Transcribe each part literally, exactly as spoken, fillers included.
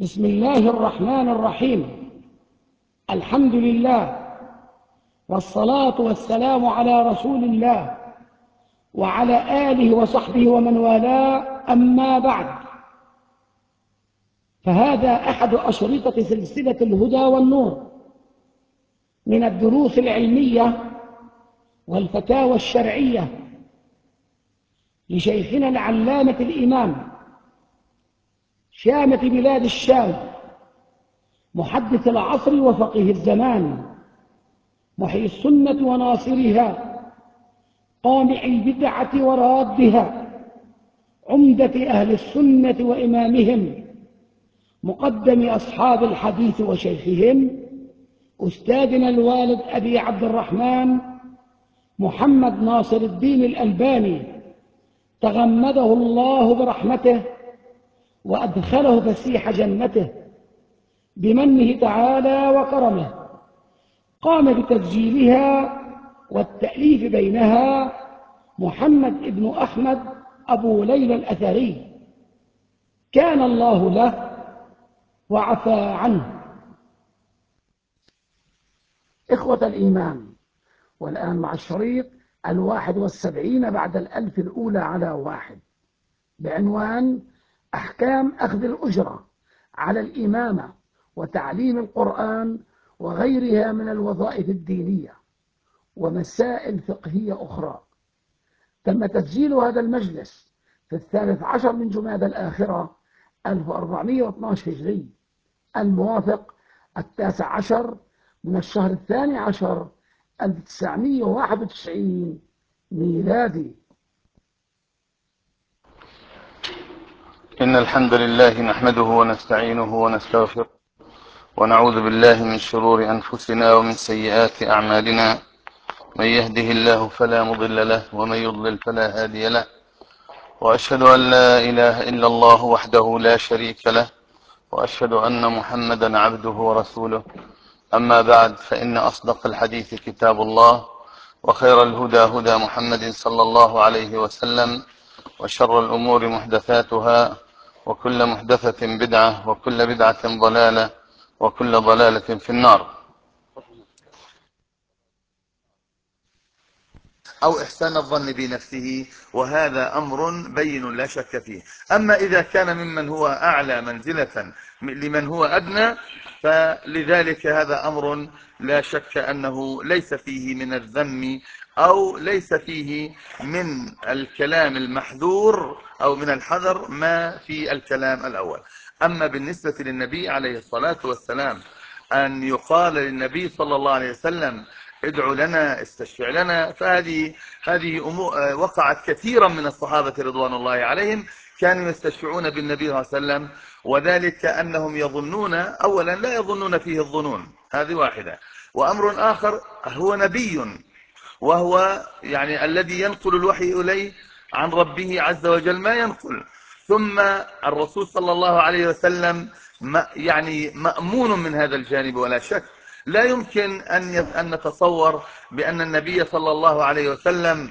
بسم الله الرحمن الرحيم. الحمد لله، والصلاة والسلام على رسول الله وعلى آله وصحبه ومن والاه، أما بعد، فهذا أحد أشرطة سلسلة الهدى والنور من الدروس العلمية والفتاوى الشرعية لشيخنا العلامة الإمام شامة بلاد الشام، محدث العصر وفقيه الزمان، محيي السنة وناصرها، قامع البدعة ورادها، عمدة أهل السنة وإمامهم، مقدم أصحاب الحديث وشيخهم، أستاذنا الوالد أبي عبد الرحمن محمد ناصر الدين الألباني، تغمده الله برحمته وأدخله فسيح جنته بمنه تعالى وكرمه. قام بتسجيلها والتأليف بينها محمد ابن أحمد أبو ليلى الأثري، كان الله له وعفى عنه. إخوة الإيمان، والآن مع الشريط الواحد والسبعين بعد الألف الأولى على واحد، بعنوان أحكام أخذ الأجرة على الإمامة وتعليم القرآن وغيرها من الوظائف الدينية ومسائل فقهية أخرى. تم تسجيل هذا المجلس في الثالث عشر من جمادى الآخرة ألف وأربعمائة واثني عشر هجري، الموافق التاسع عشر من الشهر الثاني عشر ألف وتسعمائة وواحد وتسعين ميلادي. إن الحمد لله نحمده ونستعينه ونستغفره ونعوذ بالله من شرور أنفسنا ومن سيئات أعمالنا، من يهده الله فلا مضل له ومن يضلل فلا هادي له، وأشهد أن لا إله إلا الله وحده لا شريك له، وأشهد أن محمدا عبده ورسوله. أما بعد، فإن أصدق الحديث كتاب الله، وخير الهدى هدى محمد صلى الله عليه وسلم، وشر الأمور محدثاتها، وكل محدثة بدعة، وكل بدعة ضلالة، وكل ضلالة في النار. أو إحسان الظن بنفسه، وهذا أمر بين لا شك فيه. أما إذا كان ممن هو أعلى منزلة لمن هو أدنى، فلذلك هذا أمر لا شك أنه ليس فيه من الذم أو ليس فيه من الكلام المحذور أو من الحذر ما في الكلام الأول. أما بالنسبة للنبي عليه الصلاة والسلام، أن يقال للنبي صلى الله عليه وسلم ادع لنا، استشفع لنا، فهذه هذه أمور وقعت كثيرا من الصحابة رضوان الله عليهم، كانوا يستشفعون بالنبي صلى الله عليه وسلم، وذلك أنهم يظنون، أولا لا يظنون فيه الظنون، هذه واحدة، وأمر آخر هو نبي، وهو يعني الذي ينقل الوحي إليه عن ربه عز وجل ما ينقل. ثم الرسول صلى الله عليه وسلم يعني مأمون من هذا الجانب ولا شك. لا يمكن أن أن نتصور بأن النبي صلى الله عليه وسلم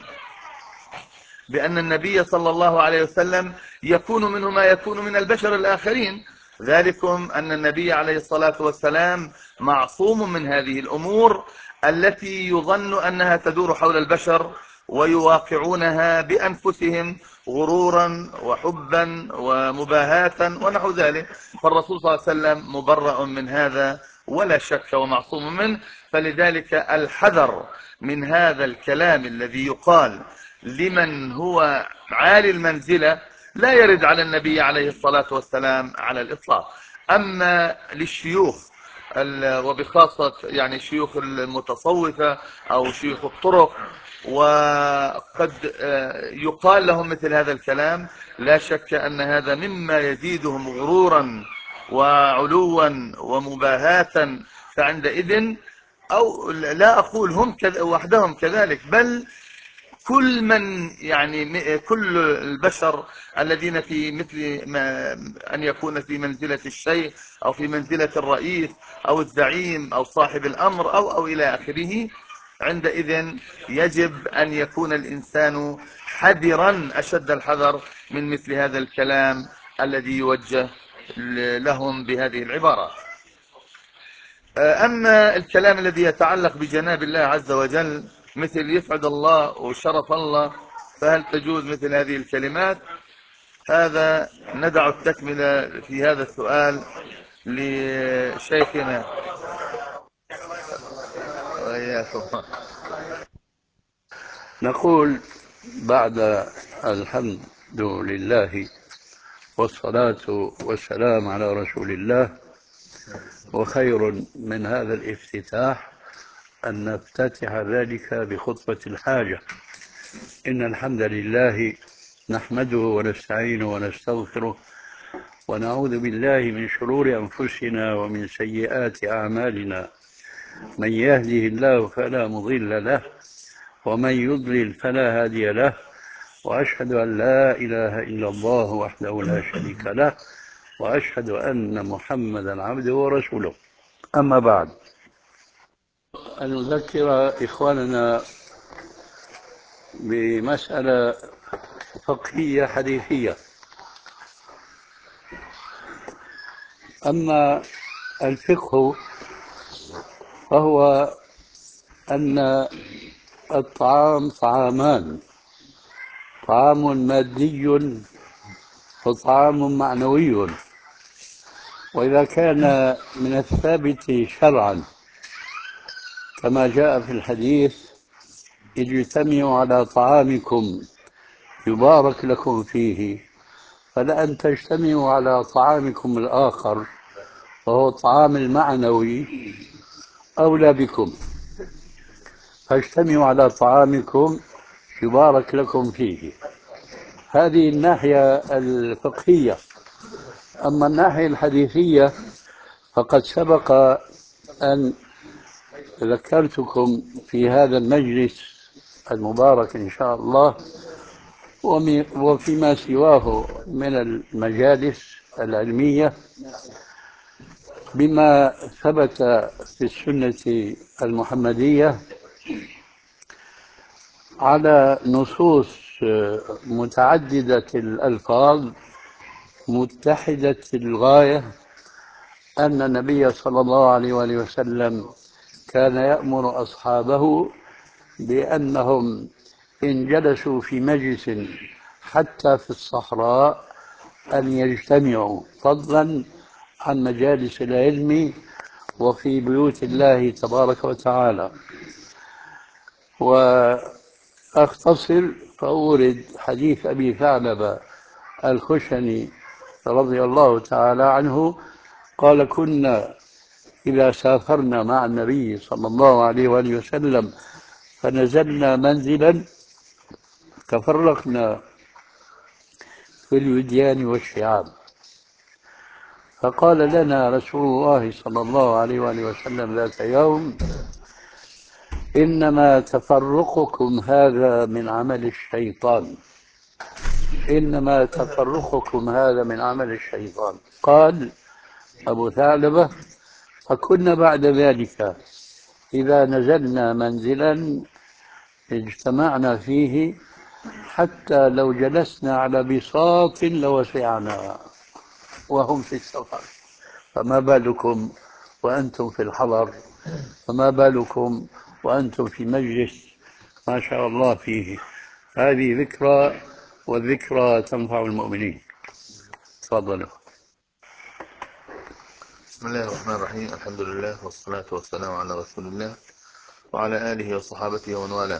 بأن النبي صلى الله عليه وسلم يكون منه ما يكون من البشر الآخرين، ذلكم أن النبي عليه الصلاة والسلام معصوم من هذه الأمور التي يظن أنها تدور حول البشر ويواقعونها بأنفسهم غرورا وحبا ومباهاة ونحو ذلك. فالرسول صلى الله عليه وسلم مبرأ من هذا ولا شك ومعصوم منه. فلذلك الحذر من هذا الكلام الذي يقال لمن هو عالي المنزلة لا يرد على النبي عليه الصلاة والسلام على الإطلاق. أما للشيوخ وبخاصة يعني شيوخ المتصوفة أو شيوخ الطرق، وقد يقال لهم مثل هذا الكلام، لا شك أن هذا مما يزيدهم غرورا وعلوا ومباهاة. فعندئذ، أو لا أقول هم وحدهم كذلك، بل كل من يعني كل البشر الذين في مثل ما أن يكون في منزلة الشيخ أو في منزلة الرئيس أو الزعيم أو صاحب الأمر أو أو إلى آخره، عندئذ يجب أن يكون الإنسان حذرا أشد الحذر من مثل هذا الكلام الذي يوجه لهم بهذه العبارة. أما الكلام الذي يتعلق بجناب الله عز وجل مثل يسعد الله وشرف الله، فهل تجوز مثل هذه الكلمات؟ هذا ندع التكملة في هذا السؤال لشيخنا وإياكم. نقول بعد الحمد لله والصلاة والسلام على رسول الله، وخير من هذا الافتتاح أن نفتتح ذلك بخطبة الحاجة. إن الحمد لله نحمده ونستعينه ونستغفره ونعوذ بالله من شرور أنفسنا ومن سيئات أعمالنا، من يهده الله فلا مضل له ومن يضلل فلا هادي له، وأشهد أن لا إله إلا الله وحده لا شريك له، وأشهد أن محمدا عبده ورسوله. أما بعد، أن نذكر إخواننا بمسألة فقهية حديثية. أما الفقه فهو أن الطعام طعامان: طعام مادي وطعام معنوي. وإذا كان من الثابت شرعا كما جاء في الحديث: اجتمعوا على طعامكم يبارك لكم فيه، فلأن تجتمعوا على طعامكم الآخر وهو الطعام المعنوي أولى بكم، فاجتمعوا على طعامكم يبارك لكم فيه. هذه الناحية الفقهية. أما الناحية الحديثية فقد سبق أن ذكرتكم في هذا المجلس المبارك إن شاء الله وفيما سواه من المجالس العلمية بما ثبت في السنة المحمدية على نصوص متعددة الألفاظ متحدة الغاية أن النبي صلى الله عليه وآله وسلم كان يأمر أصحابه بأنهم إن جلسوا في مجلس حتى في الصحراء أن يجتمعوا، فضلا عن مجالس العلم وفي بيوت الله تبارك وتعالى. وأختصر فأورد حديث أبي ثعلبة الخشني رضي الله تعالى عنه قال: كنا إذا سافرنا مع النبي صلى الله عليه وآله وسلم فنزلنا منزلا تفرقنا في الوديان والشعاب، فقال لنا رسول الله صلى الله عليه وآله وسلم ذات يوم: إنما تفرقكم هذا من عمل الشيطان، إنما تفرقكم هذا من عمل الشيطان. قال أبو ثعلبة: فكنا بعد ذلك إذا نزلنا منزلا اجتمعنا فيه حتى لو جلسنا على بساط لوسعنا، وهم في السفر، فما بالكم وأنتم في الحضر، فما بالكم وأنتم في مجلس ما شاء الله فيه. هذه ذكرى، والذكرى تنفع المؤمنين. تفضلوا. بسم الله الرحمن الرحيم. الحمد لله والصلاة والسلام على رسول الله وعلى آله وصحابته ومن والاه.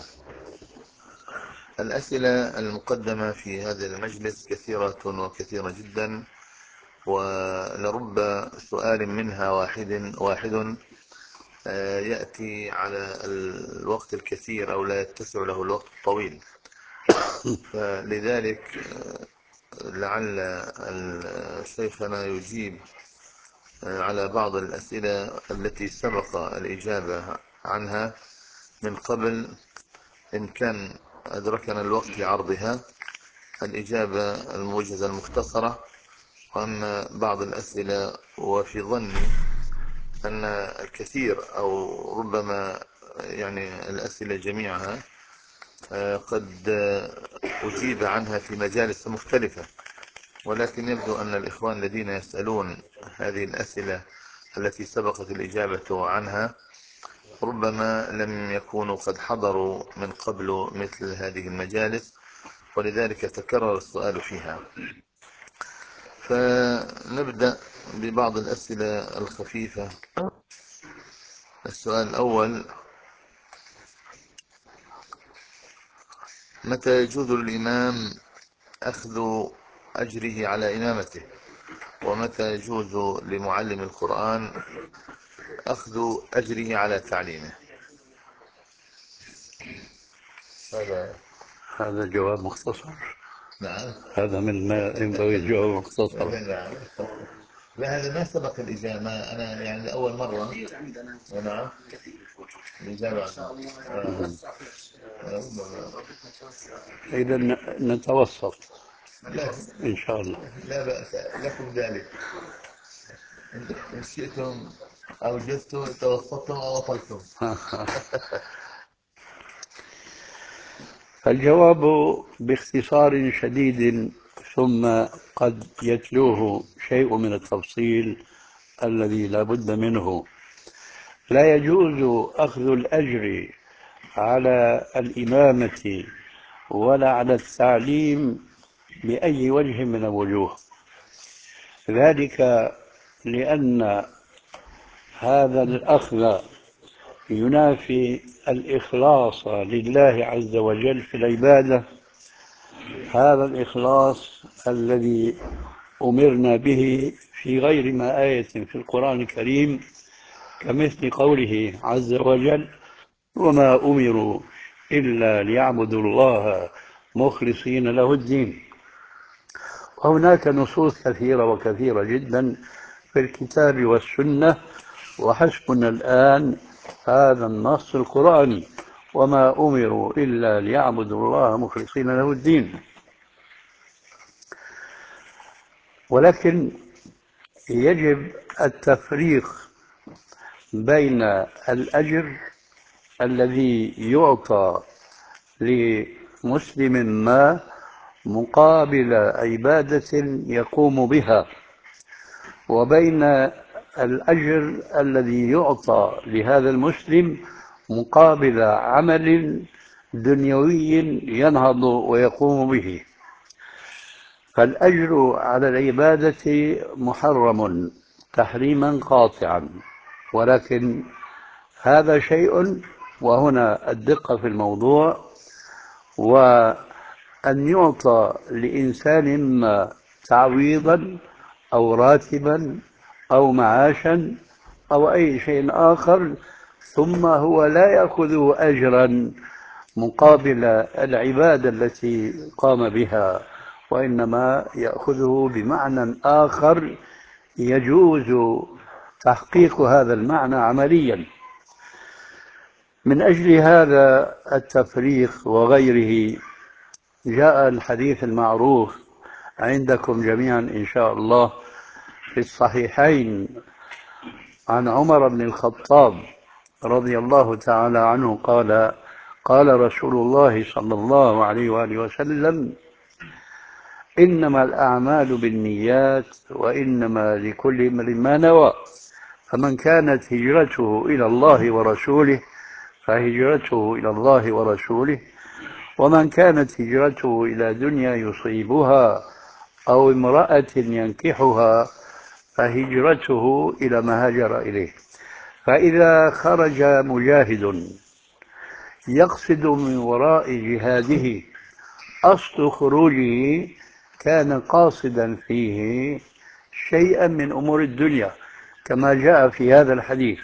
الأسئلة المقدمة في هذا المجلس كثيرة وكثيرة جدا، ولرب سؤال منها واحد واحد يأتي على الوقت الكثير أو لا يتسع له الوقت الطويل، فلذلك لعل شيخنا يجيب على بعض الأسئلة التي سبق الإجابة عنها من قبل، إن كان أدركنا الوقت لعرضها الإجابة الموجزة المختصرة. وأما بعض الأسئلة وفي ظني أن الكثير أو ربما يعني الأسئلة جميعها قد أجيب عنها في مجالس مختلفة، ولكن يبدو أن الإخوان الذين يسألون هذه الأسئلة التي سبقت الإجابة عنها ربما لم يكونوا قد حضروا من قبل مثل هذه المجالس، ولذلك تكرر السؤال فيها. فنبدأ ببعض الأسئلة الخفيفة. السؤال الأول: متى يجوز للإمام أخذ أجره على إمامته؟ ومتى يجوز لمعلم القرآن أخذ أجره على تعليمه؟ هذا هذا جواب مختصر. نعم. هذا من ما ينبغي الجواب مختصر. نعم. لا، هذا ما سبق الإجابة، أنا يعني لأول مرة. نعم. الإجابة آه. إذا نتوسط لا، إن شاء الله. لا بأس لكم ذلك، إن شئتم أوجزتم توسطتم أو وصلتم. الجواب باختصار شديد، ثم قد يتلوه شيء من التفصيل الذي لا بد منه. لا يجوز أخذ الأجر على الإمامة ولا على التعليم بأي وجه من الوجوه، ذلك لأن هذا الأخذ ينافي الإخلاص لله عز وجل في العبادة، هذا الإخلاص الذي أمرنا به في غير ما آية في القرآن الكريم، كمثل قوله عز وجل: وما أمروا إلا ليعبدوا الله مخلصين له الدين. وهناك نصوص كثيرة وكثيرة جدا في الكتاب والسنة، وحسبنا الآن هذا النص القرآني: وما أمروا إلا ليعبدوا الله مخلصين له الدين. ولكن يجب التفريق بين الأجر الذي يعطى لمسلم ما مقابل عبادة يقوم بها، وبين الأجر الذي يعطى لهذا المسلم مقابل عمل دنيوي ينهض ويقوم به. فالأجر على العبادة محرم تحريما قاطعا، ولكن هذا شيء، وهنا الدقة في الموضوع، وأن يعطى لإنسان ما تعويضا أو راتبا أو معاشا أو أي شيء آخر، ثم هو لا يأخذ أجرا مقابل العبادة التي قام بها، وإنما يأخذه بمعنى آخر يجوز تحقيق هذا المعنى عمليا. من أجل هذا التفريق وغيره جاء الحديث المعروف عندكم جميعا إن شاء الله في الصحيحين عن عمر بن الخطاب رضي الله تعالى عنه قال: قال رسول الله صلى الله عليه وآله وسلم: إنما الأعمال بالنيات وإنما لكل امرئ ما نوى، فمن كانت هجرته إلى الله ورسوله فهجرته إلى الله ورسوله، ومن كانت هجرته إلى دنيا يصيبها أو امرأة ينكحها فهجرته إلى ما هاجر إليه. فإذا خرج مجاهد يقصد من وراء جهاده أصل خروجه كان قاصدا فيه شيئا من أمور الدنيا كما جاء في هذا الحديث،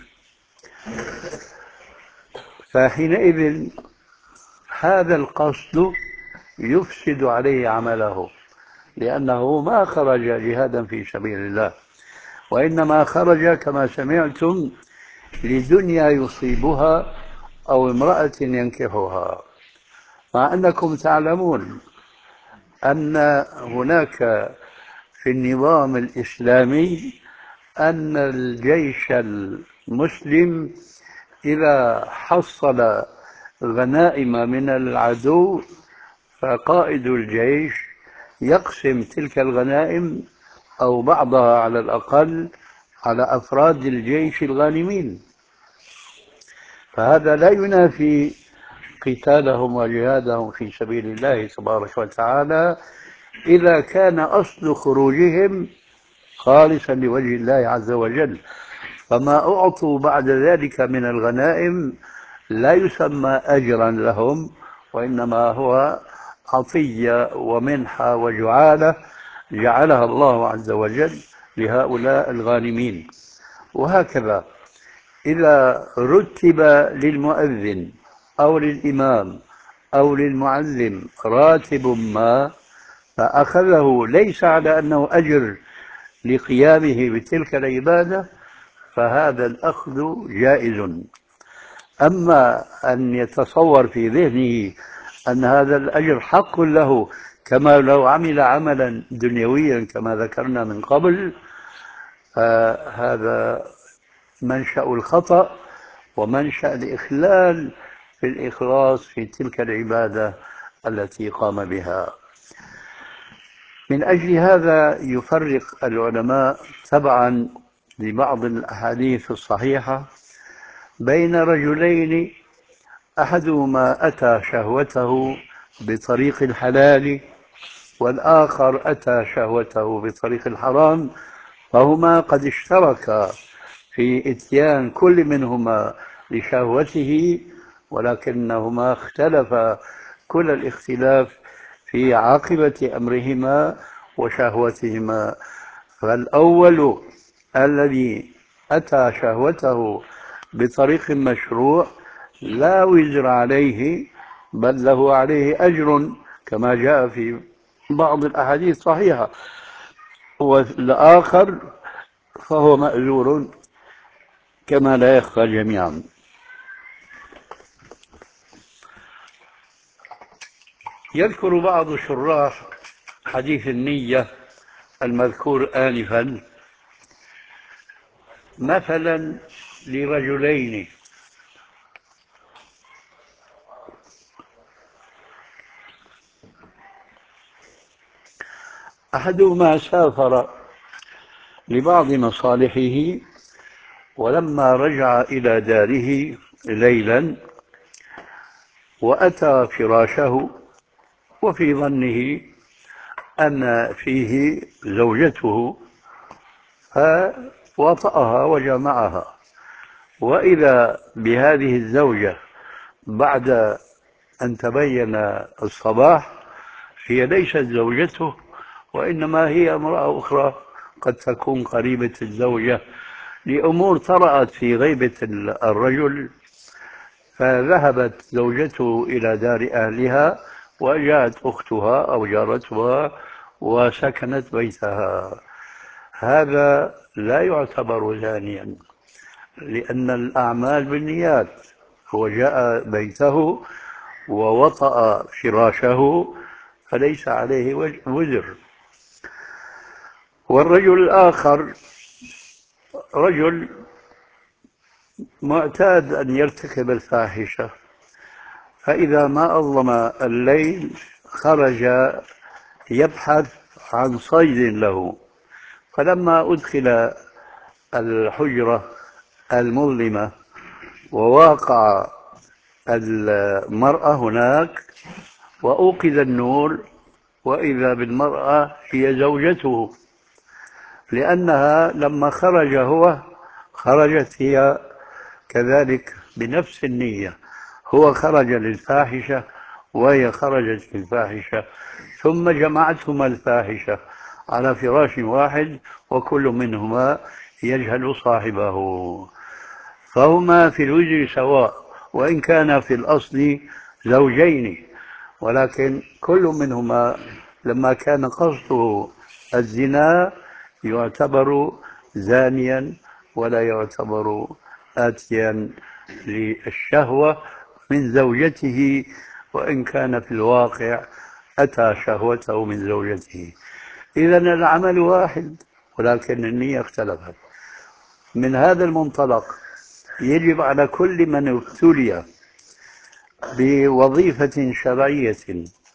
فحينئذ هذا القصد يفسد عليه عمله، لأنه ما خرج جهادا في سبيل الله، وإنما خرج كما سمعتم لدنيا يصيبها أو امرأة ينكحها. مع أنكم تعلمون أن هناك في النظام الإسلامي أن الجيش المسلم إذا حصل غنائم من العدو فقائد الجيش يقسم تلك الغنائم أو بعضها على الأقل على أفراد الجيش الغانمين، فهذا لا ينافي قتالهم وجهادهم في سبيل الله تبارك وتعالى إذا كان أصل خروجهم خالصا لوجه الله عز وجل. فما أعطوا بعد ذلك من الغنائم لا يسمى أجرا لهم، وإنما هو عطية ومنحة وجعالة جعلها الله عز وجل لهؤلاء الغانمين. وهكذا إذا رتب للمؤذن أو للإمام أو للمعلم راتب ما فأخذه ليس على أنه أجر لقيامه بتلك العبادة، فهذا الأخذ جائز. أما أن يتصور في ذهنه أن هذا الأجر حق له كما لو عمل عملا دنيويا كما ذكرنا من قبل، فهذا منشأ الخطأ ومنشأ الإخلال في الإخلاص في تلك العبادة التي قام بها. من أجل هذا يفرق العلماء تبعا لبعض الأحاديث الصحيحة بين رجلين أحدهما أتى شهوته بطريق الحلال والآخر أتى شهوته بطريق الحرام، فهما قد اشتركا في إتيان كل منهما لشهوته، ولكنهما اختلفا كل الاختلاف في عاقبة أمرهما وشهوتهما. فالأول الذي أتى شهوته بطريق مشروع لا وزر عليه، بل له عليه أجر كما جاء في بعض الأحاديث الصحيحة، والآخر فهو مأجور كما لا يخفى جميعا. يذكر بعض شراح حديث النية المذكور آنفا مثلا لرجلين أحدهما سافر لبعض مصالحه، ولما رجع إلى داره ليلا وأتى فراشه وفي ظنه أن فيه زوجته فوطأها وجمعها، وإذا بهذه الزوجة بعد أن تبين الصباح هي ليست زوجته، وإنما هي امرأة أخرى قد تكون قريبة الزوجة لأمور طرأت في غيبة الرجل. فذهبت زوجته إلى دار أهلها وجاءت أختها أو جارتها وسكنت بيتها. هذا لا يعتبر زانيا لأن الأعمال بالنيات. هو جاء بيته ووطأ فراشه فليس عليه وزر. والرجل الآخر رجل معتاد أن يرتكب الفاحشة، فإذا ما أظلم الليل خرج يبحث عن صيد له، فلما أدخل الحجرة المظلمة وواقع المرأة هناك وأوقد النور وإذا بالمرأة هي زوجته، لأنها لما خرج هو خرجت هي كذلك بنفس النية. هو خرج للفاحشة وهي خرجت للفاحشة، ثم جمعتهما الفاحشة على فراش واحد وكل منهما يجهل صاحبه، فهما في الوزر سواء وإن كان في الأصل زوجين، ولكن كل منهما لما كان قصده الزنا يعتبر زانيا ولا يعتبر آتيا للشهوة من زوجته، وإن كان في الواقع أتى شهوته من زوجته. إذن العمل واحد ولكن النية اختلفت. من هذا المنطلق يجب على كل من ابتلي بوظيفة شرعية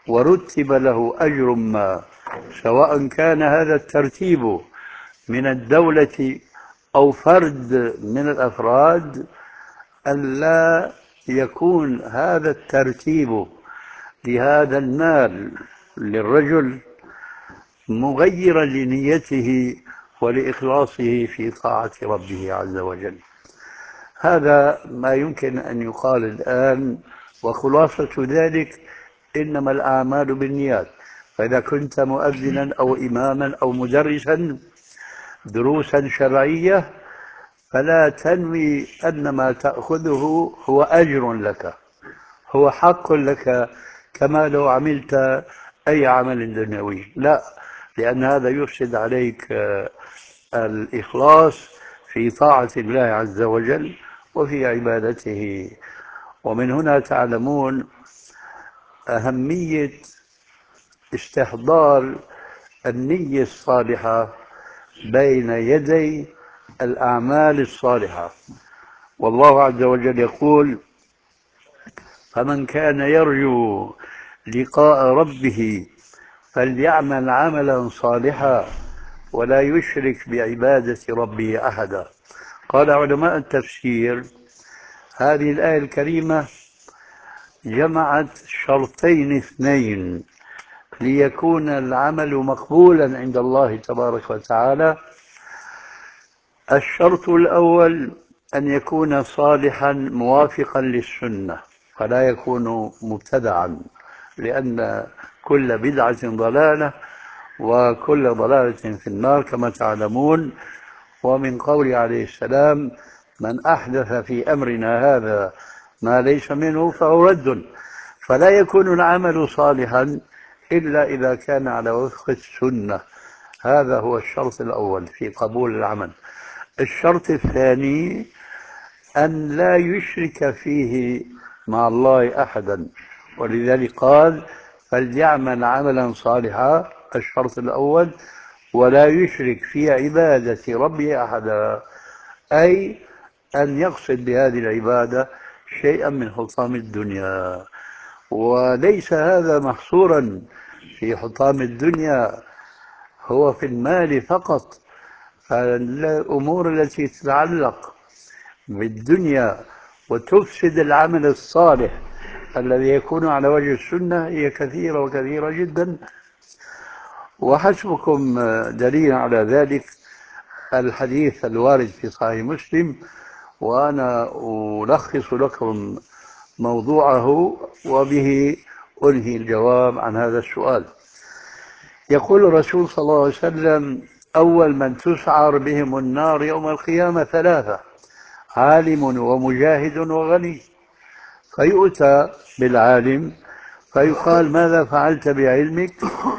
ورتب له أجر ما، سواء كان هذا الترتيب من الدولة أو فرد من الأفراد، ألا يكون هذا الترتيب لهذا المال للرجل مغيرا لنيته ولإخلاصه في طاعة ربه عز وجل. هذا ما يمكن أن يقال الآن، وخلاصة ذلك إنما الأعمال بالنيات. فإذا كنت مؤذنا أو إماما أو مدرسا دروسا شرعية فلا تنوي أن ما تأخذه هو أجر لك، هو حق لك كما لو عملت أي عمل دنيوي، لا، لأن هذا يفسد عليك الإخلاص في طاعة الله عز وجل وفي عبادته. ومن هنا تعلمون أهمية استحضار النية الصالحة بين يدي الأعمال الصالحة. والله عز وجل يقول: فمن كان يرجو لقاء ربه فليعمل عملا صالحا ولا يشرك بعبادة ربه أحدا. قال علماء التفسير: هذه الآية الكريمة جمعت شرطين اثنين ليكون العمل مقبولا عند الله تبارك وتعالى. الشرط الأول أن يكون صالحا موافقا للسنة، فلا يكون مبتدعا، لأن كل بدعة ضلالة وكل ضلالة في النار كما تعلمون. ومن قول عليه السلام: من أحدث في أمرنا هذا ما ليس منه فهو رد. فلا يكون العمل صالحا إلا إذا كان على وفق السنة. هذا هو الشرط الأول في قبول العمل. الشرط الثاني أن لا يشرك فيه مع الله أحدا، ولذلك قال: فليعمل عملا صالحا، الشرط الأول، ولا يشرك في عبادة ربه أحدا، أي أن يقصد بهذه العبادة شيئا من حطام الدنيا. وليس هذا محصورا في حطام الدنيا، هو في المال فقط. فالأمور التي تتعلق بالدنيا وتفسد العمل الصالح الذي يكون على وجه السنة هي كثيرة وكثيرة جدا. وحسبكم دليل على ذلك الحديث الوارد في صحيح مسلم، وأنا ألخص لكم موضوعه وبه أنهي الجواب عن هذا السؤال. يقول الرسول صلى الله عليه وسلم: أول من تسعر بهم النار يوم القيامة ثلاثة: عالم ومجاهد وغني. فيؤتى بالعالم فيقال: ماذا فعلت بعلمك؟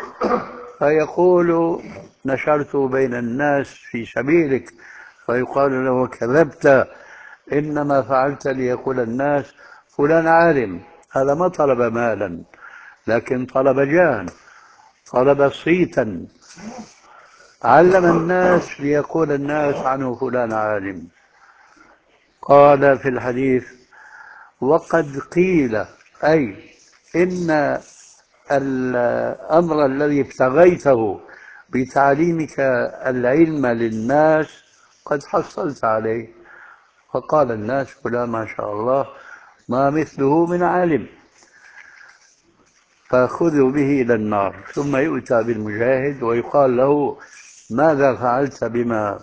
فيقول: نشرت بين الناس في سبيلك. فيقال له: كذبت، إنما فعلت ليقول الناس فلان عالم. هذا ما طلب مالا، لكن طلب جاها، طلب صيتا، علم الناس ليقول الناس عنه فلان عالم. قال في الحديث: وقد قيل، أي إن الأمر الذي ابتغيته بتعليمك العلم للناس قد حصلت عليه. فقال الناس: فلان ما شاء الله ما مثله من عالم. فخذوا به إلى النار. ثم يؤتى بالمجاهد ويقال له: ماذا فعلت بما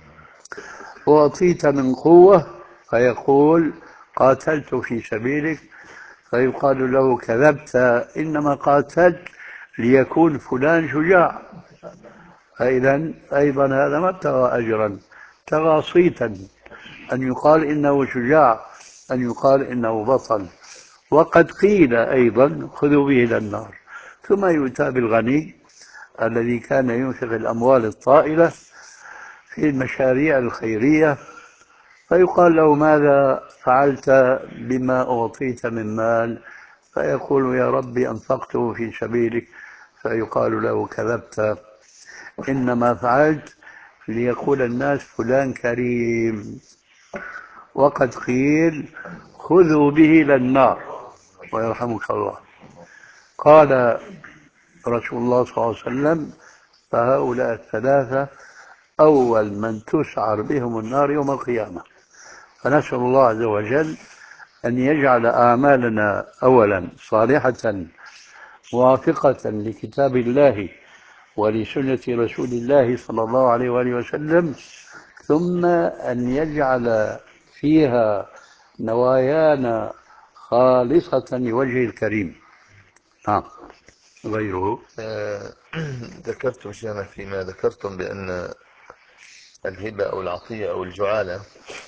أعطيت من قوة؟ فيقول: قاتلت في سبيلك. فيقال له: كذبت، إنما قاتلت ليكون فلان شجاع. فإذا أيضا هذا ما ابتغى أجرا، ابتغى صيتا، أن يقال إنه شجاع، أن يقال إنه بطل. وقد قيل أيضا: خذوا به إلى النار. ثم يؤتى بالغني الذي كان ينفق الأموال الطائلة في المشاريع الخيرية. فيقال له: ماذا فعلت بما أعطيت من مال؟ فيقول: يا ربي أنفقته في سبيلك. فيقال له: كذبت، إنما فعلت ليقول الناس فلان كريم. وقد قيل: خذوا به إلى النار. ويرحمك الله. قال رسول الله صلى الله عليه وسلم: فهؤلاء الثلاثة أول من تسعر بهم النار يوم القيامة. فنسأل الله عز وجل أن يجعل أعمالنا أولا صالحة موافقة لكتاب الله ولسنة رسول الله صلى الله عليه وآله وسلم، ثم أن يجعل فيها نوايانا خالصة لوجهه الكريم. نعم. غيره. آه، ذكرتم شيئا فيما ذكرتم بأن الهبة أو العطية أو الجعالة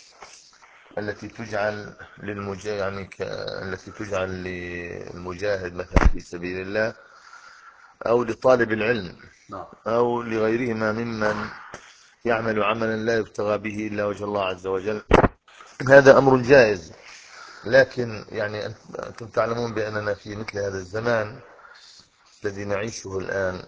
التي تجعل للمجاهد، يعني ك... التي تجعل للمجاهد مثلا في سبيل الله أو لطالب العلم أو لغيرهما ممن يعمل عملا لا يبتغى به إلا وجه الله عز وجل، هذا أمر جائز. لكن يعني أنتم تعلمون بأننا في مثل هذا الزمان الذي نعيشه الآن،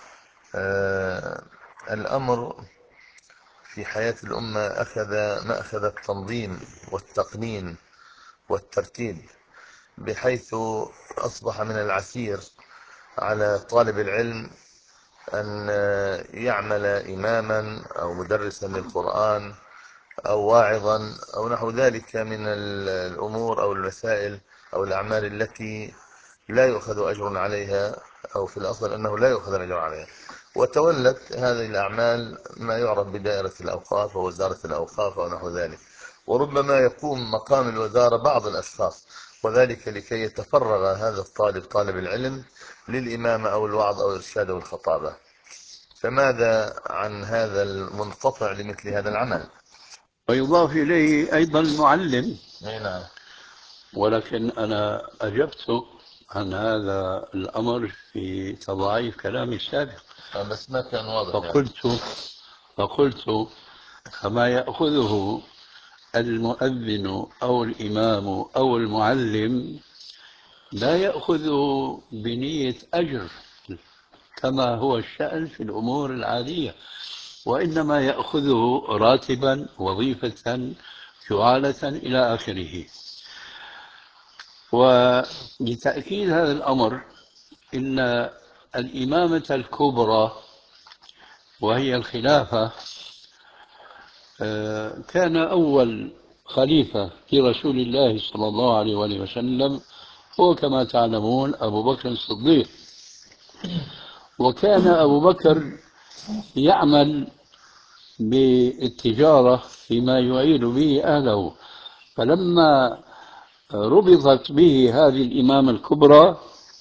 آه الأمر في حياة الأمة أخذ مأخذ التنظيم والتقنين والترتيب، بحيث أصبح من العسير على طالب العلم أن يعمل إماما أو مدرسا للقرآن أو واعظا أو نحو ذلك من الأمور أو المسائل أو الأعمال التي لا يؤخذ أجر عليها، أو في الأصل أنه لا يؤخذ أجر عليها. وتولت هذه الأعمال ما يعرف بدائرة الأوقاف ووزارة الأوقاف أو نحو ذلك، وربما يقوم مقام الوزارة بعض الأشخاص، وذلك لكي يتفرغ هذا الطالب طالب العلم للإمامة أو الوعظ أو الإرشاد والخطابة. فماذا عن هذا المنقطع لمثل هذا العمل؟ ويضاف إليه أيضا المعلم. نعم. ولكن أنا أجبت عن هذا الأمر في تضعيف كلامي السابق، بس ما كان واضح. فقلت يعني. فقلت فما يأخذه المؤذن أو الإمام أو المعلم لا يأخذه بنية أجر كما هو الشأن في الأمور العادية، وإنما يأخذه راتبا، وظيفة، جعالة، إلى آخره. ولتأكيد هذا الأمر، إن الإمامة الكبرى وهي الخلافة كان أول خليفة لرسول الله صلى الله عليه وآله وسلم هو كما تعلمون أبو بكر الصديق. وكان أبو بكر يعمل بالتجارة فيما يعيل به أهله، فلما ربطت به هذه الإمامة الكبرى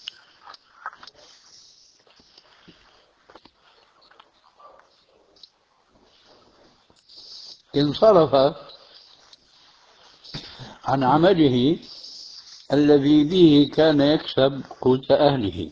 انصرف عن عمله الذي به كان يكسب قوت أهله،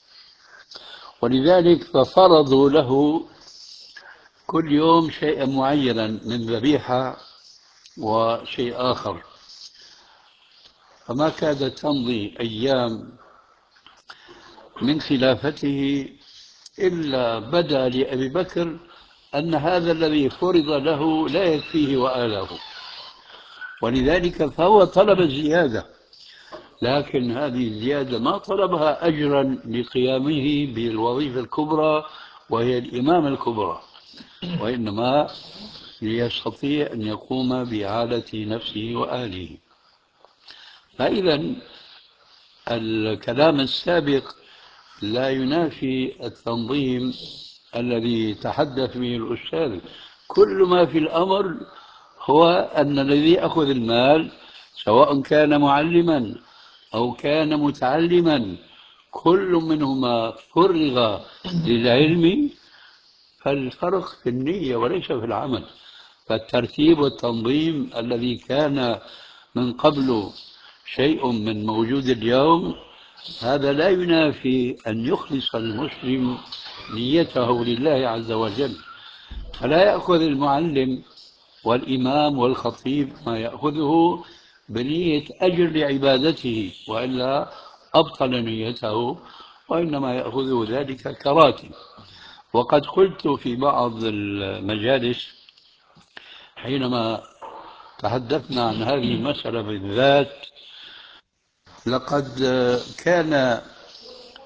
ولذلك ففرضوا له كل يوم شيئا معينا من ذبيحة وشيء آخر. فما كادت تمضي أيام من خلافته إلا بدا لأبي بكر أن هذا الذي فرض له لا يكفيه وآله، ولذلك فهو طلب الزيادة، لكن هذه الزيادة ما طلبها أجرا لقيامه بالوظيفة الكبرى وهي الإمامة الكبرى، وإنما ليستطيع أن يقوم بإعالة نفسه وأهله. فإذا الكلام السابق لا ينافي التنظيم الذي تحدث به الأستاذ. كل ما في الأمر هو أن الذي يأخذ المال سواء كان معلما أو كان متعلما، كل منهما فرغ للعلم، فالفرق في النية وليس في العمل. فالترتيب والتنظيم الذي كان من قبل شيء من موجود اليوم، هذا لا ينافي أن يخلص المسلم نيته لله عز وجل، فلا يأخذ المعلم والإمام والخطيب ما يأخذه بنية أجر لعبادته، وإلا أبطل نيته، وإنما يأخذه ذلك كراتب. وقد قلت في بعض المجالس حينما تحدثنا عن هذه المسألة بالذات، لقد كان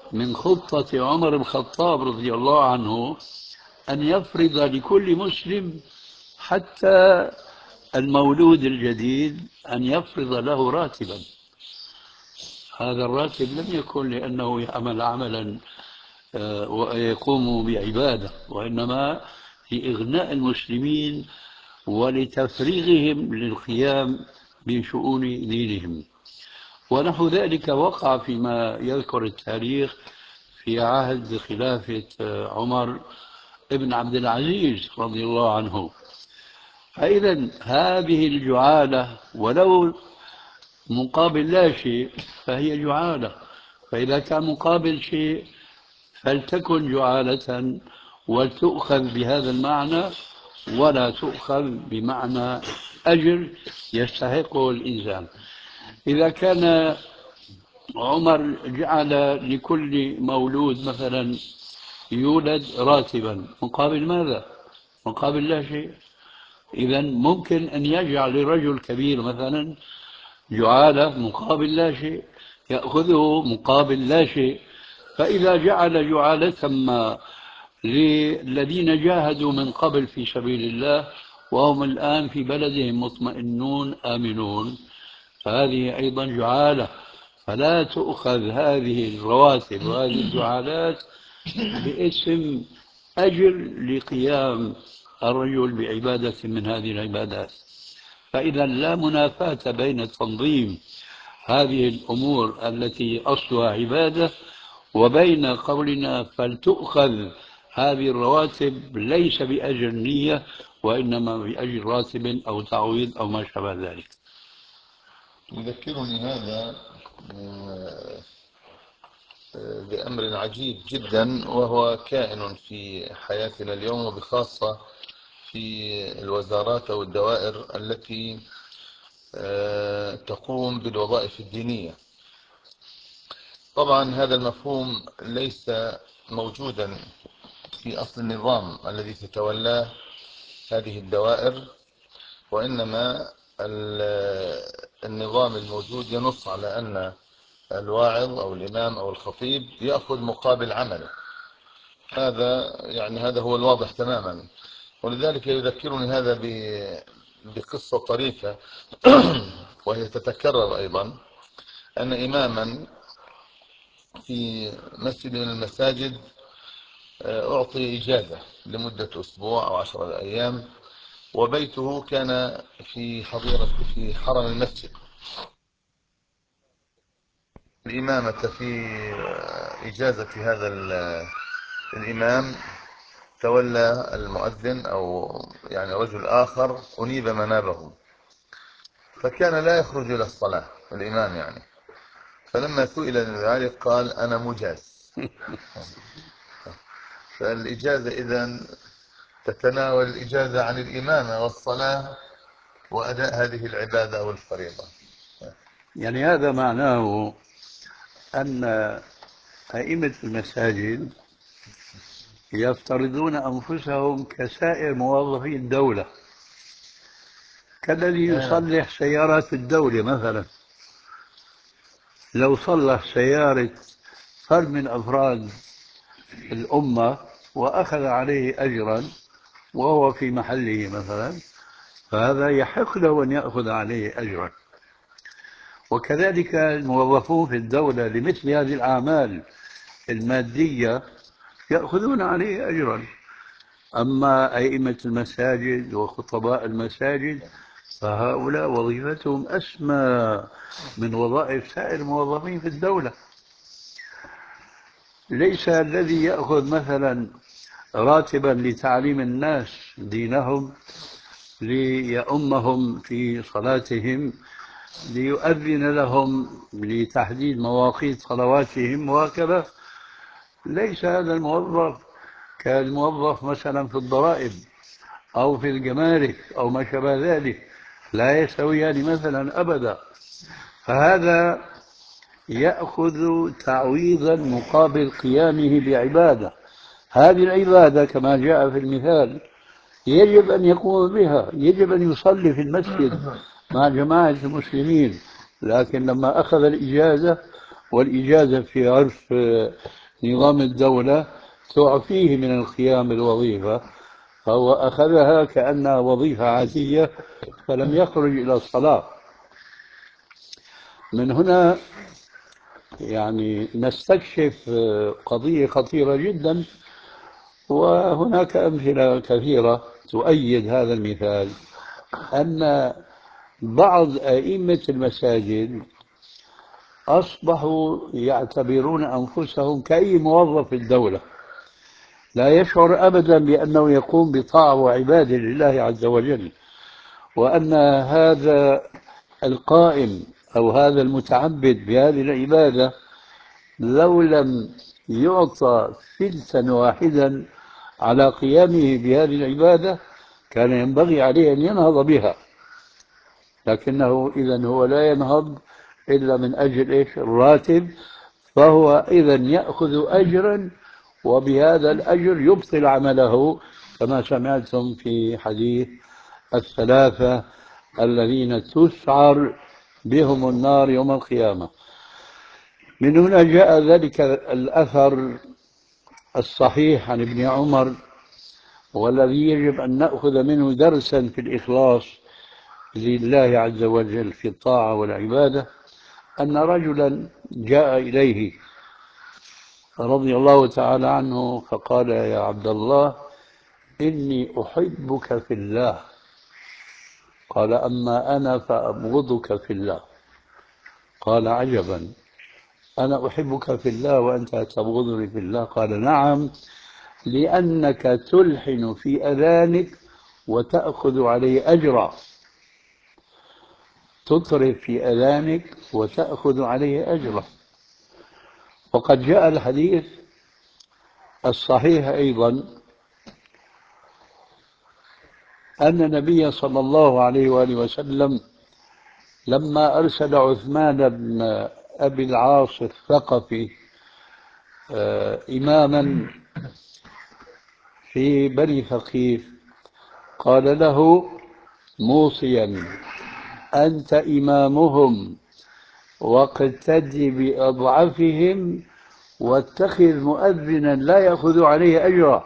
من خطة عمر بن الخطاب رضي الله عنه أن يفرض لكل مسلم حتى المولود الجديد أن يفرض له راتبا. هذا الراتب لم يكن لأنه يعمل عملا آه، ويقوم بعبادة، وإنما لإغناء المسلمين ولتفريغهم للقيام بشؤون دينهم. ونحو ذلك وقع فيما يذكر التاريخ في عهد خلافة عمر ابن عبد العزيز رضي الله عنه. فإذا هذه الجعالة ولو مقابل لا شيء فهي جعالة، فإذا كان مقابل شيء فلتكن جعالة ولتؤخذ بهذا المعنى ولا تؤخذ بمعنى أجر يستحقه الإنسان. إذا كان عمر جعل لكل مولود مثلا يولد راتبا مقابل ماذا؟ مقابل لا شيء. إذا ممكن أن يجعل لرجل كبير مثلا جعالة مقابل لا شيء، يأخذه مقابل لا شيء. فإذا جعل جعالة ما للذين جاهدوا من قبل في سبيل الله وهم الآن في بلدهم مطمئنون آمنون، فهذه أيضا جعالة. فلا تؤخذ هذه الرواتب وهذه الجعالات باسم أجر لقيام الرجل بعبادة من هذه العبادات. فإذا لا منافاة بين تنظيم هذه الأمور التي أصلها عبادة وبين قولنا فلتؤخذ هذه الرواتب ليس بأجر نية وإنما بأجر راتب أو تعويض أو ما شابه ذلك. يذكرني هذا بأمر عجيب جدا وهو كائن في حياتنا اليوم، وبخاصة في الوزارات أو الدوائر التي تقوم بالوظائف الدينية. طبعا هذا المفهوم ليس موجودا في أصل النظام الذي تتولاه هذه الدوائر، وإنما النظام الموجود ينص على أن الواعظ أو الإمام أو الخطيب يأخذ مقابل عمله. هذا يعني هذا هو الواضح تماما. ولذلك يذكرني هذا بقصة طريفة وهي تتكرر أيضا، أن إماما في مسجد من المساجد أعطي إجازة لمدة أسبوع أو عشرة أيام، وبيته كان في حظيرة في حرم المسجد. الإمامة في إجازة هذا الإمام تولى المؤذن أو يعني رجل آخر أنيب منابه، فكان لا يخرج إلى الصلاة الإمام يعني. فلما سئل ذلك قال أنا مجاز. فالإجازة إذن تتناول الإجازة عن الإمامة والصلاة وأداء هذه العبادة أو الفريضة. يعني هذا معناه أن أئمة المساجد يفترضون أنفسهم كسائر موظفي الدولة، كالذي يصلح سيارات الدولة مثلا. لو صلح سيارة فرد من أفراد الأمة وأخذ عليه أجرا وهو في محله مثلا، فهذا يحق له أن يأخذ عليه أجرا. وكذلك الموظفون في الدولة لمثل هذه الأعمال المادية يأخذون عليه أجرا. أما أئمة المساجد وخطباء المساجد فهؤلاء وظيفتهم أسمى من وظائف سائر الموظفين في الدولة. ليس الذي يأخذ مثلا راتبا لتعليم الناس دينهم ليؤمهم في صلاتهم ليؤذن لهم لتحديد مواقيت صلواتهم وهكذا. ليس هذا الموظف كالموظف مثلا في الضرائب أو في الجمارك أو ما شابه ذلك، لا يستويان مثلا أبدا. فهذا يأخذ تعويضا مقابل قيامه بعبادة. هذه العبادة كما جاء في المثال يجب أن يقوم بها، يجب أن يصلي في المسجد مع جماعة المسلمين، لكن لما أخذ الإجازة، والإجازة في عرف نظام الدولة تعفيه من القيام بالوظيفة، فهو أخذها كأنها وظيفة عادية فلم يخرج إلى الصلاة. من هنا يعني نستكشف قضية خطيرة جدا، وهناك أمثلة كثيرة تؤيد هذا المثال، أن بعض أئمة المساجد أصبحوا يعتبرون أنفسهم كأي موظف في الدولة، لا يشعر أبدا بأنه يقوم بطاعة وعبادة لله عز وجل، وأن هذا القائم أو هذا المتعبد بهذه العبادة لو لم يعطى فلسا واحدا على قيامه بهذه العبادة كان ينبغي عليه أن ينهض بها، لكنه إذن هو لا ينهض إلا من أجل إيش؟ الراتب، فهو إذن يأخذ أجرا وبهذا الأجر يبطل عمله، كما سمعتم في حديث الثلاثة الذين تسعر بهم النار يوم القيامة. من هنا جاء ذلك الأثر الصحيح عن ابن عمر، والذي يجب أن نأخذ منه درسا في الإخلاص لله عز وجل في الطاعة والعبادة، أن رجلا جاء إليه رضي الله تعالى عنه فقال: يا عبد الله إني أحبك في الله. قال: أما أنا فأبغضك في الله. قال: عجبا، أنا أحبك في الله وأنت تبغضني في الله؟ قال: نعم، لأنك تلحن في أذانك وتأخذ عليه أجرا، تطرب في أذانك وتأخذ عليه أجرا. وقد جاء الحديث الصحيح أيضا أن النبي صلى الله عليه وآله وسلم لما أرسل عثمان بن أبي العاص الثقفي إماما في بني ثقيف قال له موصيا: أنت إمامهم واقتدي بأضعفهم واتخذ مؤذنا لا يأخذ عليه أجرا.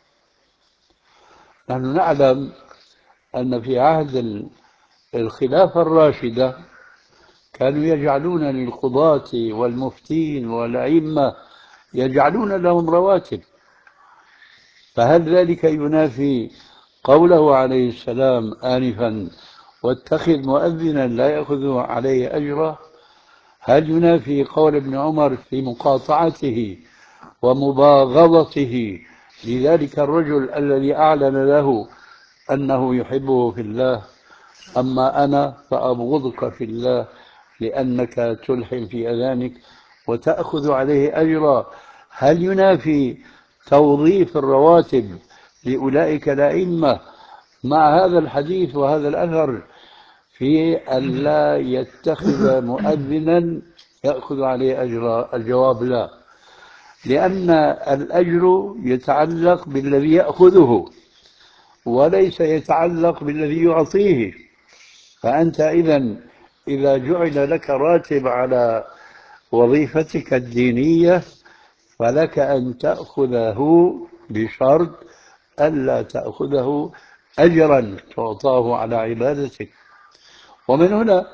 نحن نعلم أن في عهد الخلافة الراشدة كانوا يجعلون للقضاة والمفتين والأئمة يجعلون لهم رواتب، فهل ذلك ينافي قوله عليه السلام آنفا: واتخذ مؤذنا لا يأخذ عليه أجرا؟ هل ينافي قول ابن عمر في مقاطعته ومباغضته لذلك الرجل الذي أعلن له أنه يحبه في الله: أما أنا فأبغضك في الله لأنك تلحن في أذانك وتأخذ عليه أجرا؟ هل ينافي توظيف الرواتب لأولئك الأئمة مع هذا الحديث وهذا الأثر في أن لا يتخذ مؤذنا يأخذ عليه أجرا؟ الجواب لا، لأن الأجر يتعلق بالذي يأخذه وليس يتعلق بالذي يعطيه. فأنت إذن إذا جعل لك راتب على وظيفتك الدينية فلك أن تأخذه بشرط ألا تأخذه أجرا تعطاه على عبادتك. ومن هنا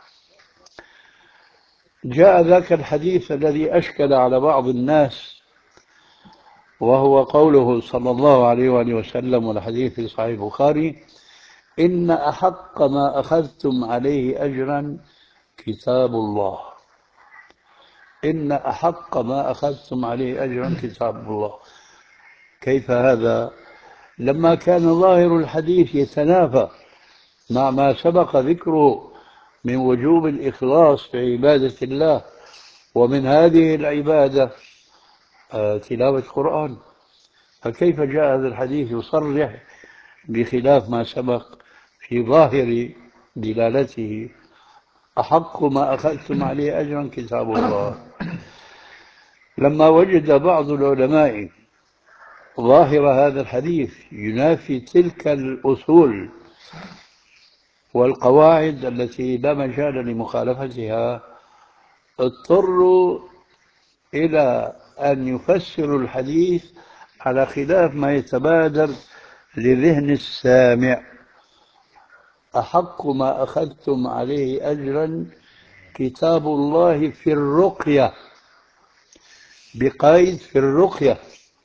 جاء ذاك الحديث الذي أشكل على بعض الناس، وهو قوله صلى الله عليه وآله وسلم، والحديث في صحيح البخاري: إن أحق ما أخذتم عليه أجرا كتاب الله. إن أحق ما أخذتم عليه أجرا كتاب الله. كيف هذا؟ لما كان ظاهر الحديث يتنافى مع ما سبق ذكره من وجوب الإخلاص في عبادة الله، ومن هذه العبادة تلاوة القرآن، فكيف جاء هذا الحديث يصرح بخلاف ما سبق في ظاهر دلالته: أحق ما أخذتم عليه أجرا كتاب الله؟ لما وجد بعض العلماء ظاهر هذا الحديث ينافي تلك الأصول والقواعد التي لا مجال لمخالفتها، اضطروا إلى أن يفسروا الحديث على خلاف ما يتبادر لذهن السامع. أحق ما أخذتم عليه أجرا كتاب الله في الرقية، بقيد في الرقية،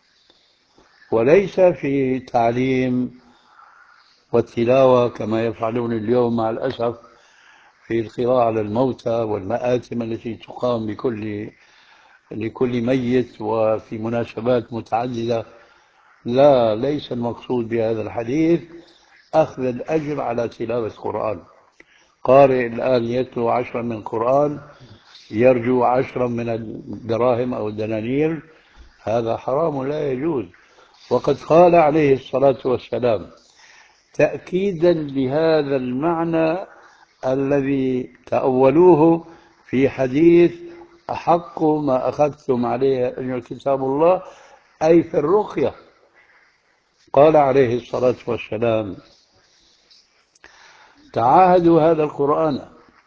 وليس في تعليم والتلاوة كما يفعلون اليوم مع الأسف في القراءة على الموتى والمآتم التي تقام بكل لكل ميت وفي مناسبات متعددة. لا، ليس المقصود بهذا الحديث أخذ الأجر على تلاوة القرآن. قارئ الآن يتلو عشرا من القرآن يرجو عشرا من الدراهم أو الدنانير، هذا حرام لا يجوز. وقد قال عليه الصلاة والسلام تأكيدا لهذا المعنى الذي تأولوه في حديث أحق ما أخذتم عليه أجر كتاب الله، أي في الرقية. قال عليه الصلاة والسلام تعاهدوا هذا القرآن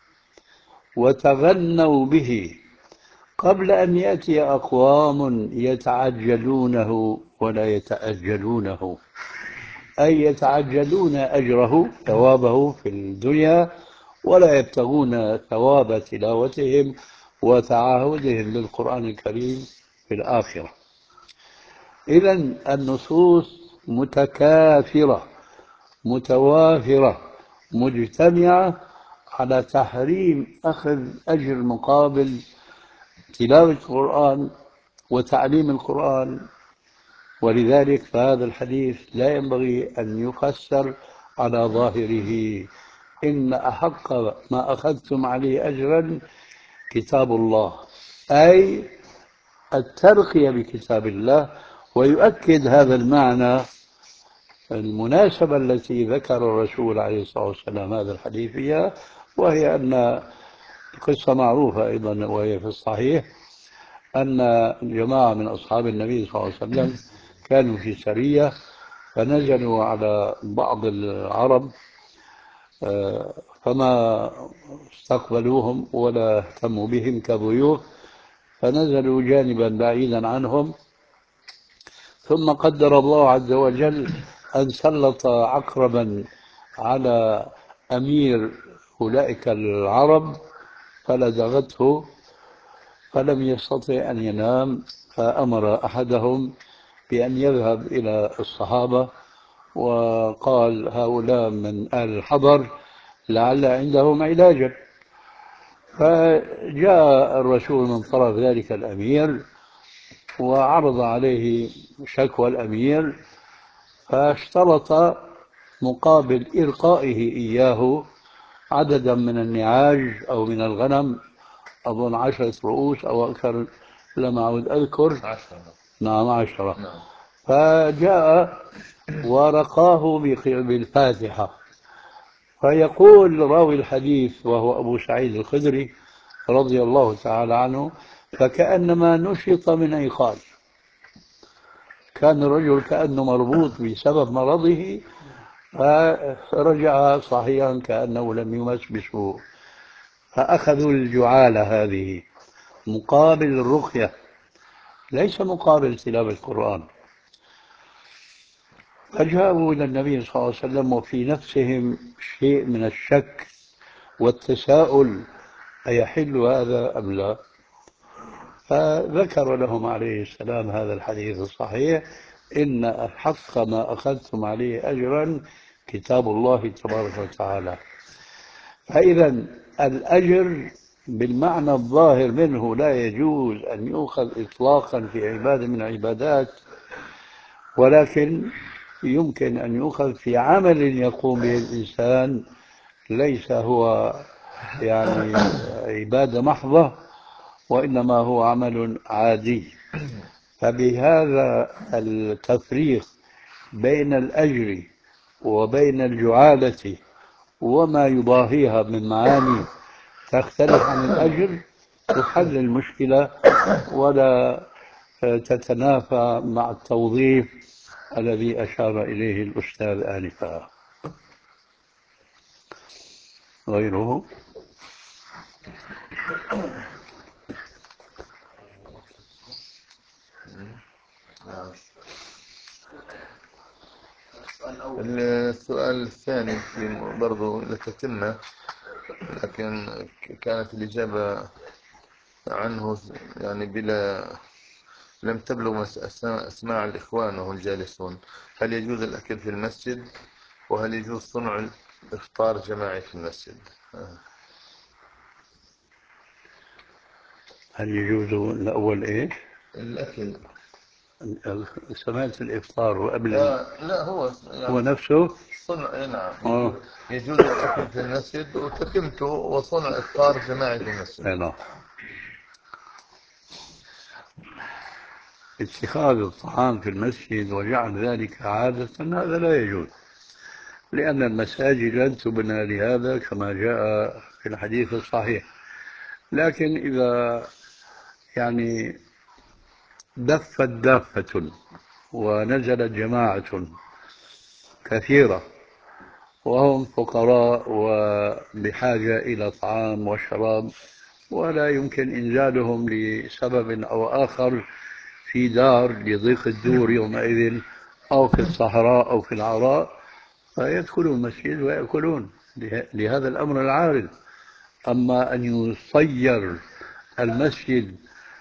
وتغنوا به قبل أن يأتي أقوام يتعجلونه ولا يتأجلونه، أي يتعجلون أجره ثوابه في الدنيا ولا يبتغون ثواب تلاوتهم وتعاهدهم للقرآن الكريم في الآخرة. إذن النصوص متكافرة متوافرة مجتمعة على تحريم أخذ أجر مقابل تلاوة القرآن وتعليم القرآن. ولذلك فهذا الحديث لا ينبغي أن يفسر على ظاهره. إن أحق ما أخذتم عليه أجرا كتاب الله، أي الترقية بكتاب الله. ويؤكد هذا المعنى المناسبة التي ذكر الرسول عليه الصلاة والسلام هذا الحديث فيها، وهي أن قصة معروفة أيضا وهي في الصحيح، أن جماعة من أصحاب النبي صلى الله عليه وسلم كانوا في سرية فنزلوا على بعض العرب فما استقبلوهم ولا اهتموا بهم كضيوف، فنزلوا جانبا بعيدا عنهم. ثم قدر الله عز وجل أن سلط عقربا على أمير أولئك العرب فلدغته فلم يستطع أن ينام، فأمر أحدهم بأن يذهب إلى الصحابة وقال هؤلاء من أهل الحضر لعل عندهم علاجا. فجاء الرسول من طرف ذلك الأمير وعرض عليه شكوى الأمير، فاشترط مقابل إرقائه إياه عددا من النعاج أو من الغنم، أظن عشرة رؤوس أو أكثر لما أعود أذكر. عشرة. نعم عشرة. نعم. فجاء ورقاه بالفاتحة. فيقول راوي الحديث وهو أبو سعيد الخدري رضي الله تعالى عنه فكأنما نشط من أيقاظ، كان الرجل كأنه مربوط بسبب مرضه فرجع صحيحا كأنه لم يمس بسوء. فأخذوا الجعالة هذه مقابل الرقية، ليس مقابل تلاوة القرآن. فجاءوا إلى النبي صلى الله عليه وسلم وفي نفسهم شيء من الشك والتساؤل أيحل هذا أم لا؟ فذكر لهم عليه السلام هذا الحديث الصحيح إن أحق ما أخذتم عليه أجرا كتاب الله تبارك وتعالى. فإذا الأجر بالمعنى الظاهر منه لا يجوز أن يؤخذ إطلاقا في عبادة من العبادات، ولكن يمكن أن يؤخذ في عمل يقوم به الإنسان ليس هو يعني عبادة محضة وإنما هو عمل عادي. فبهذا التفريق بين الأجر وبين الجعالة وما يضاهيها من معاني تختلف عن الأجر تحل المشكلة ولا تتنافى مع التوظيف الذي أشار إليه الأستاذ آنفا. غيره السؤال الثاني في برضو لتتمة، لكن كانت الإجابة عنه يعني بلا لم تبلغ أسماع الإخوان وهم جالسون. هل يجوز الأكل في المسجد؟ وهل يجوز صنع الإفطار جماعي في المسجد؟ هل يجوز الأول إيش؟ الأكل. سمعت الإفطار وقبل آه لا هو يعني هو نفسه صنع. إيه نعم، آه. يجوز, يجوز الأكل في المسجد وتتمته وصنع إفطار جماعي في المسجد. أي نعم. اتخاذ الطعام في المسجد وجعل ذلك عادة هذا لا يجوز، لأن المساجد لن تبنى لهذا كما جاء في الحديث الصحيح. لكن إذا يعني دفت دافة ونزلت جماعة كثيرة وهم فقراء وبحاجة إلى طعام وشراب، ولا يمكن إنزالهم لسبب أو آخر في دار لضيق الدور يومئذ أو في الصحراء أو في العراء، فيدخلوا المسجد ويأكلون لهذا الأمر العارض. أما أن يصير المسجد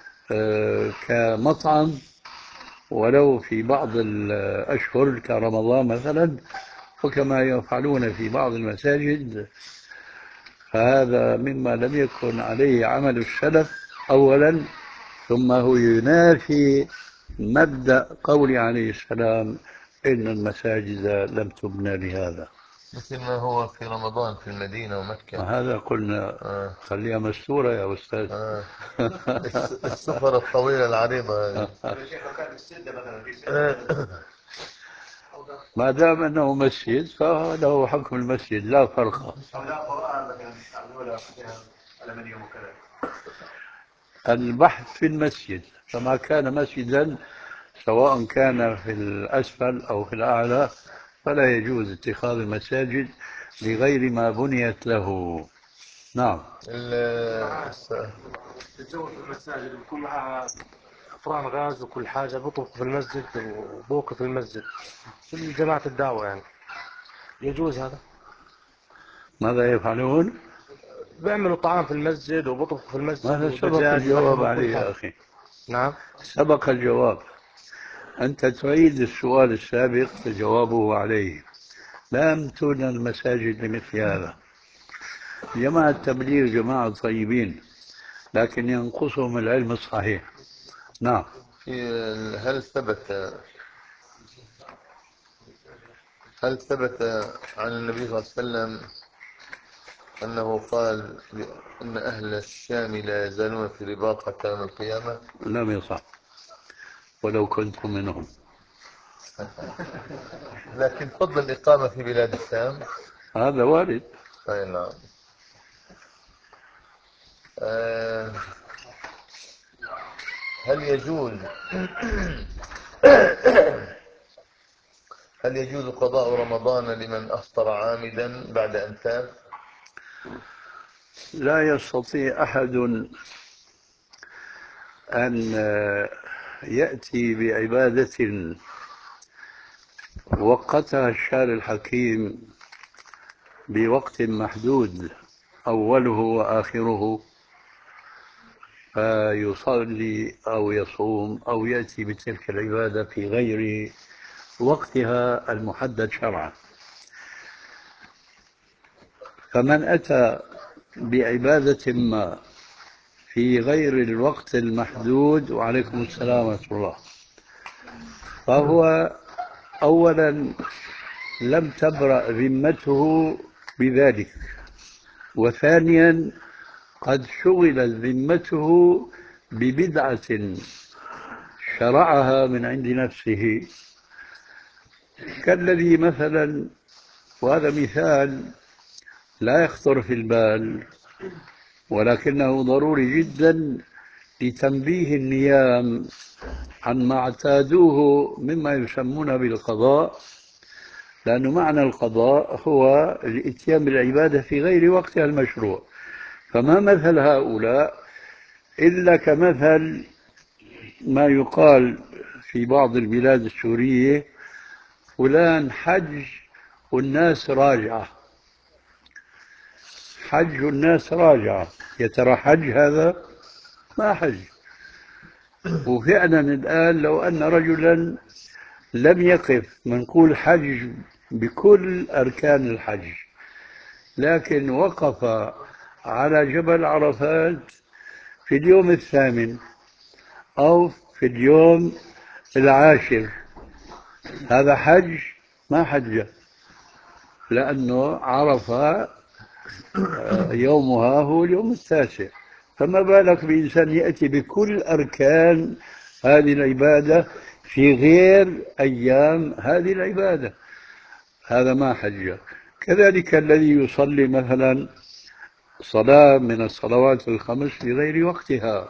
كمطعم ولو في بعض الأشهر كرمضان مثلا، وكما يفعلون في بعض المساجد، فهذا مما لم يكن عليه عمل السلف أولا، ثم هو ينافي مبدأ قول عليه السلام إن المساجد لم تبنى لهذا، مثل ما هو في رمضان في المدينة ومكة. هذا قلنا آه. خليها مستورة يا أستاذ. آه. السفر الطويلة العريضة هذه. ما دام أنه مسجد فله حكم المسجد لا فرق. البحث في المسجد، فما كان مسجدا سواء كان في الأسفل أو في الأعلى فلا يجوز اتخاذ المساجد لغير ما بنيت له. نعم. الجو في المساجد بيكون معها أفران غاز وكل حاجة، بيطبخوا في المسجد وبوقف في المسجد في جماعة الدعوة، يعني يجوز هذا؟ ماذا يفعلون؟ بيعملوا طعام في المسجد وبطبخوا في المسجد هذا سبق ودجاج الجواب ولحمة عليه وكل يا حاجة. أخي. نعم سبق الجواب. أنت تعيد السؤال السابق جوابه عليه. لم تبنى المساجد لمثل هذا. جماعة التبليغ جماعة طيبين، لكن ينقصهم العلم الصحيح. نعم. هل ثبت هل ثبت عن النبي صلى الله عليه وسلم أنه قال أن أهل الشام لا يزالون في رباط حتى يوم القيامة؟ لم يصح ولو كنت منهم. لكن فضل الإقامة في بلاد الشام هذا وارد. أي نعم. آه هل يجوز هل يجوز قضاء رمضان لمن أفطر عامدا بعد أن تاب؟ لا يستطيع أحد أن يأتي بعبادة وقتها الشارع الحكيم بوقت محدود أوله وآخره، فيصلي أو يصوم أو يأتي بتلك العبادة في غير وقتها المحدد شرعا. فمن أتى بعبادة ما في غير الوقت المحدود، وعليكم السلام ورحمة الله، فهو أولا لم تبرأ ذمته بذلك، وثانيا قد شغلت ذمته ببدعة شرعها من عند نفسه، كالذي مثلا، وهذا مثال لا يخطر في البال ولكنه ضروري جدا لتنبيه النيام عن ما اعتادوه مما يسمون بالقضاء، لأن معنى القضاء هو الإتيان بالعبادة في غير وقتها المشروع. فما مثل هؤلاء إلا كمثل ما يقال في بعض البلاد السورية: فلان حج والناس راجعة، حج الناس راجعة، يا ترى حج هذا؟ ما حج. وفعلا الآن لو أن رجلا لم يقف منقول حج بكل أركان الحج، لكن وقف على جبل عرفات في اليوم الثامن أو في اليوم العاشر، هذا حج؟ ما حج، لأنه عرفة يومها هو اليوم التاسع. فما بالك بإنسان يأتي بكل أركان هذه العبادة في غير أيام هذه العبادة؟ هذا ما حج. كذلك الذي يصلي مثلا صلاة من الصلوات الخمس في غير وقتها،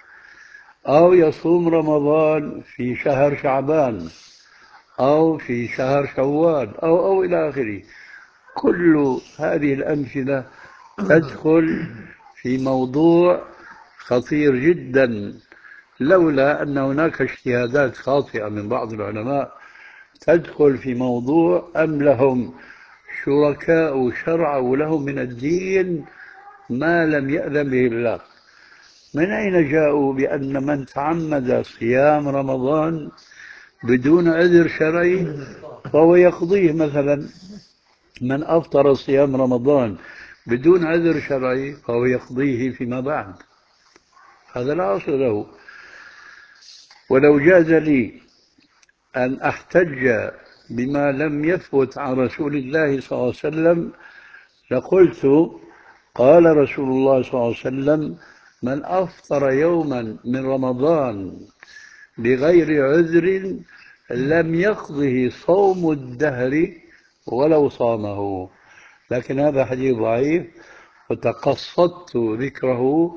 أو يصوم رمضان في شهر شعبان أو في شهر شوال أو أو إلى آخره، كل هذه الأمثلة تدخل في موضوع خطير جدا، لولا أن هناك اجتهادات خاطئة من بعض العلماء تدخل في موضوع أم لهم شركاء شرعوا لهم من الدين ما لم يأذن به الله. من أين جاءوا بأن من تعمد صيام رمضان بدون عذر شرعي فهو يقضيه؟ مثلا من أفطر صيام رمضان بدون عذر شرعي فهو يقضيه فيما بعد، هذا لا أصل له. ولو جاز لي أن أحتج بما لم يثبت عن رسول الله صلى الله عليه وسلم لقلت قال رسول الله صلى الله عليه وسلم من أفطر يوما من رمضان بغير عذر لم يقضه صوم الدهر ولو صامه. لكن هذا حديث ضعيف، وتقصدت ذكره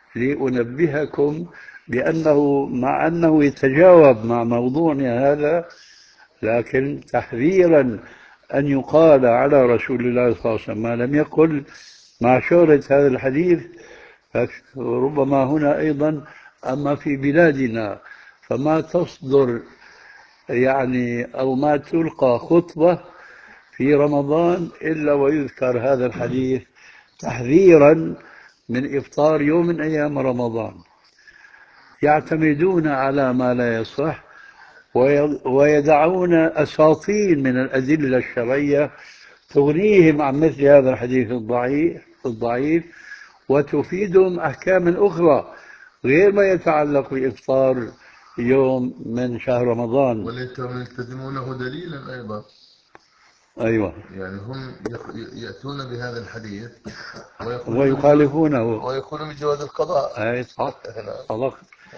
لأنبهكم بأنه مع أنه يتجاوب مع موضوعنا هذا، لكن تحذيرا أن يقال على رسول الله صلى الله عليه وسلم ما لم يقل، مع شهرة هذا الحديث. ربما هنا أيضا، أما في بلادنا فما تصدر يعني أو ما تلقى خطبة في رمضان إلا ويذكر هذا الحديث تحذيرا من إفطار يوم من أيام رمضان. يعتمدون على ما لا يصح ويدعون أساطين من الأدلة الشرعية تغنيهم عن مثل هذا الحديث الضعيف الضعيف وتفيدهم أحكاما أخرى غير ما يتعلق بإفطار يوم من شهر رمضان. وليتهم يلتزمونه دليلا أيضا. أيوة، يعني هم يأتون بهذا الحديث ويخالفونه ويقولون بجواز القضاء. أي صح، صدق.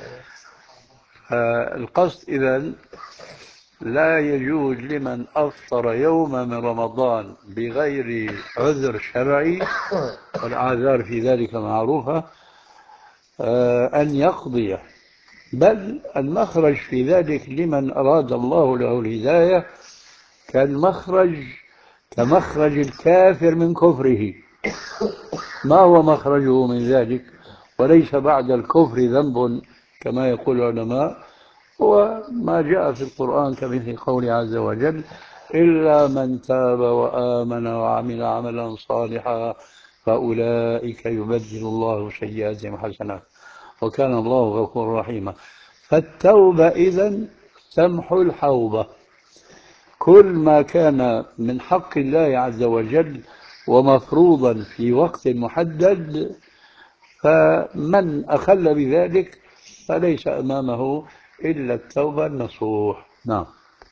القصد إذن لا يجوز لمن أفطر يوم من رمضان بغير عذر شرعي، والأعذار في ذلك معروفة، أن يقضي، بل المخرج في ذلك لمن أراد الله له الهداية كالمخرج كمخرج الكافر من كفره. ما هو مخرجه من ذلك؟ وليس بعد الكفر ذنب كما يقول العلماء، هو ما جاء في القرآن كمثل قوله عز وجل إلا من تاب وآمن وعمل عملا صالحا فأولئك يبدل الله سيئاتهم حسنات وكان الله غفورا رحيما. فالتوبة إذن تمحو الحوبة. كل ما كان من حق الله عز وجل ومفروضا في وقت محدد، فمن أخل بذلك فليس أمامه إلا التوبة النصوح. نعم.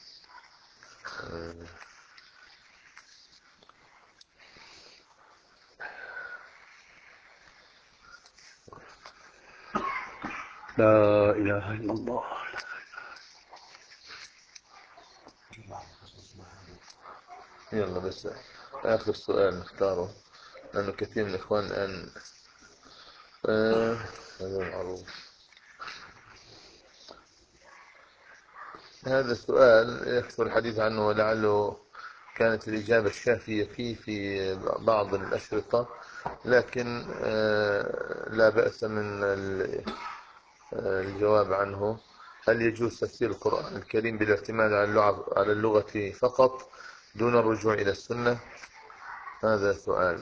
لا إله إلا الله. يلا بس آخر سؤال نختاره، لأنه كثير من الإخوان الآن آه هذا معروف. هذا السؤال يكثر الحديث عنه ولعله كانت الإجابة الشافية فيه في بعض الأشرطة، لكن آه لا بأس من الجواب عنه. هل يجوز تفسير القرآن الكريم بالاعتماد على اللغة فقط دون الرجوع إلى السنة؟ هذا سؤال.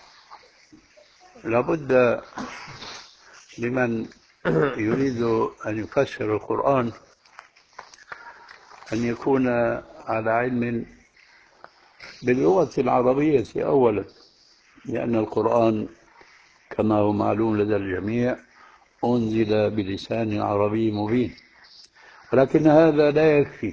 لابد لمن يريد أن يفسر القرآن أن يكون على علم باللغة العربية أولا، لأن القرآن كما هو معلوم لدى الجميع أنزل بلسان عربي مبين، ولكن هذا لا يكفي.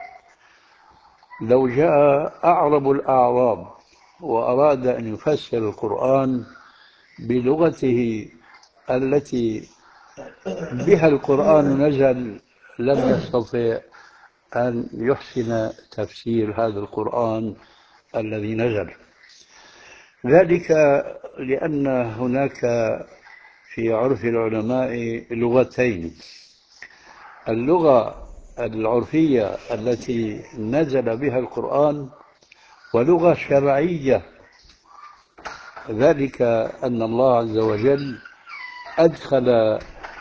لو جاء أعرب الأعراب وأراد أن يفسر القرآن بلغته التي بها القرآن نزل لم يستطع أن يحسن تفسير هذا القرآن الذي نزل. ذلك لأن هناك في عرف العلماء لغتين: اللغة العرفية التي نزل بها القرآن، ولغة شرعية، ذلك أن الله عز وجل أدخل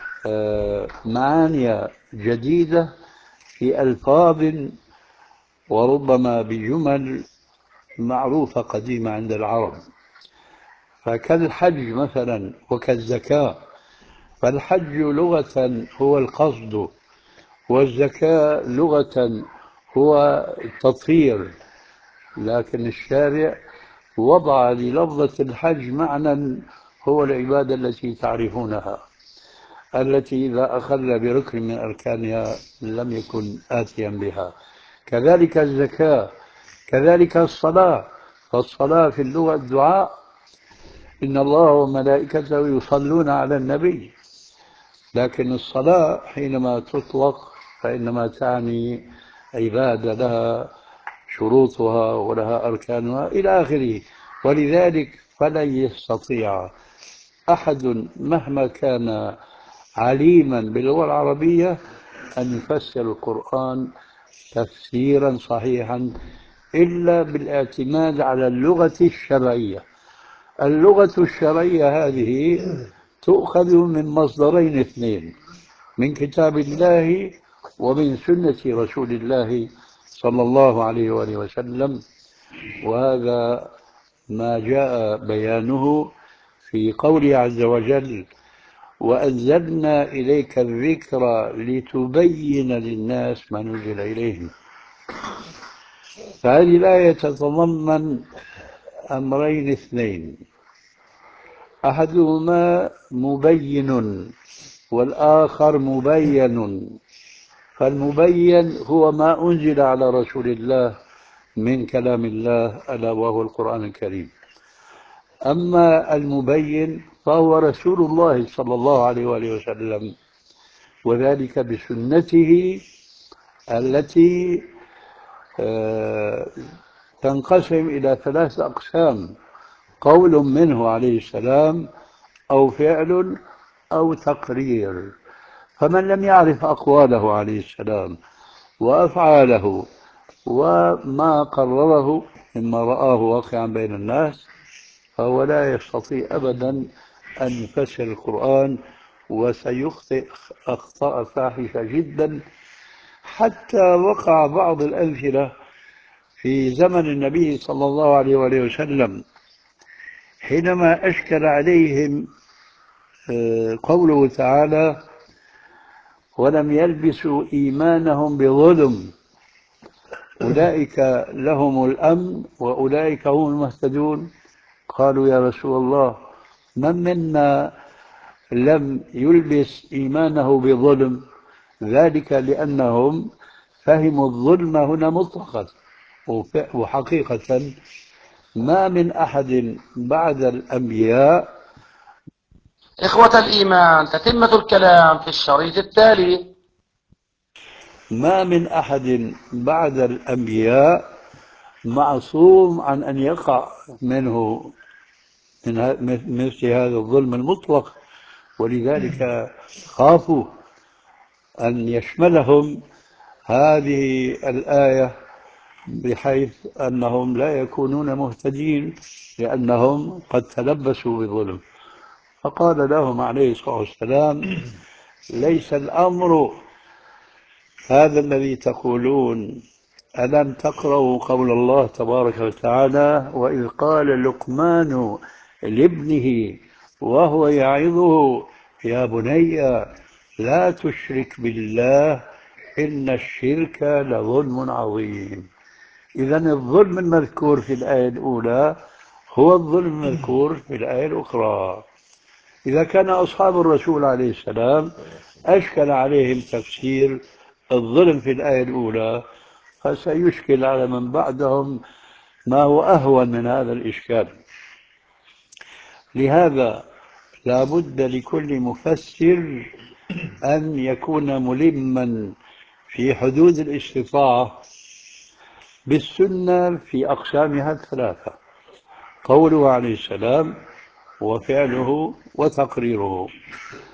معاني جديدة في ألفاظ وربما بجمل معروفة قديمة عند العرب، فكالحج مثلا وكالزكاة. فالحج لغة هو القصد، والزكاة لغة هو التطهير، لكن الشارع وضع للفظة الحج معنى هو العبادة التي تعرفونها، التي إذا أخل بركن من أركانها لم يكن آتيا بها. كذلك الزكاة، كذلك الصلاة. فالصلاة في اللغة الدعاء، إن الله وملائكته يصلون على النبي، لكن الصلاة حينما تطلق فإنما تعني عبادة لها شروطها ولها أركانها إلى آخره. ولذلك فلن يستطيع أحد مهما كان عليما باللغة العربية أن يفسر القرآن تفسيرا صحيحا إلا بالاعتماد على اللغة الشرعية. اللغة الشرعية هذه تؤخذ من مصدرين اثنين: من كتاب الله ومن سنة رسول الله صلى الله عليه وآله وسلم، وهذا ما جاء بيانه في قوله عز وجل: وأنزلنا إليك الذكر لتبين للناس ما نزل إليهم. فهذه الآية تتضمن أمرين اثنين: أحدهما مبين والآخر مبين. فالمبين هو ما أنزل على رسول الله من كلام الله ألا وهو القرآن الكريم. أما المبين فهو رسول الله صلى الله عليه وآله وسلم، وذلك بسنته التي تنقسم إلى ثلاث أقسام: قول منه عليه السلام، أو فعل، أو تقرير. فمن لم يعرف أقواله عليه السلام وأفعاله وما قرره مما رآه واقعا بين الناس فهو لا يستطيع أبدا أن يفسر القرآن، وسيخطئ أخطاء فاحشة جدا. حتى وقع بعض الأمثلة في زمن النبي صلى الله عليه وآله وسلم حينما أشكل عليهم قوله تعالى: ولم يلبسوا إيمانهم بظلم أولئك لهم الأمن وأولئك هم المهتدون. قالوا: يا رسول الله، من منا لم يلبس إيمانه بظلم؟ ذلك لأنهم فهموا الظلم هنا مطلقا، وحقيقة ما من أحد بعد الأنبياء. إخوة الإيمان، تتمة الكلام في الشريط التالي. ما من أحد بعد الأنبياء معصوم عن أن يقع منه من مثل هذا الظلم المطلق، ولذلك خافوا أن يشملهم هذه الآية بحيث أنهم لا يكونون مهتدين لأنهم قد تلبسوا بظلم. فقال لهم عليه الصلاة والسلام: ليس الأمر هذا الذي تقولون ألم تقرأوا قول الله تبارك وتعالى وإذ قال لقمان لابنه وهو يعظه يا بني لا تشرك بالله إن الشرك لظلم عظيم. إذا الظلم المذكور في الآية الأولى هو الظلم المذكور في الآية الأخرى. إذا كان أصحاب الرسول عليه السلام أشكل عليهم تفسير الظلم في الآية الأولى، فسيشكل على من بعدهم ما هو أهون من هذا الإشكال. لهذا لا بد لكل مفسر أن يكون ملما في حدود الاستطاعة بالسنة في أقسامها الثلاثة: قوله عليه السلام وفعله وتقريره.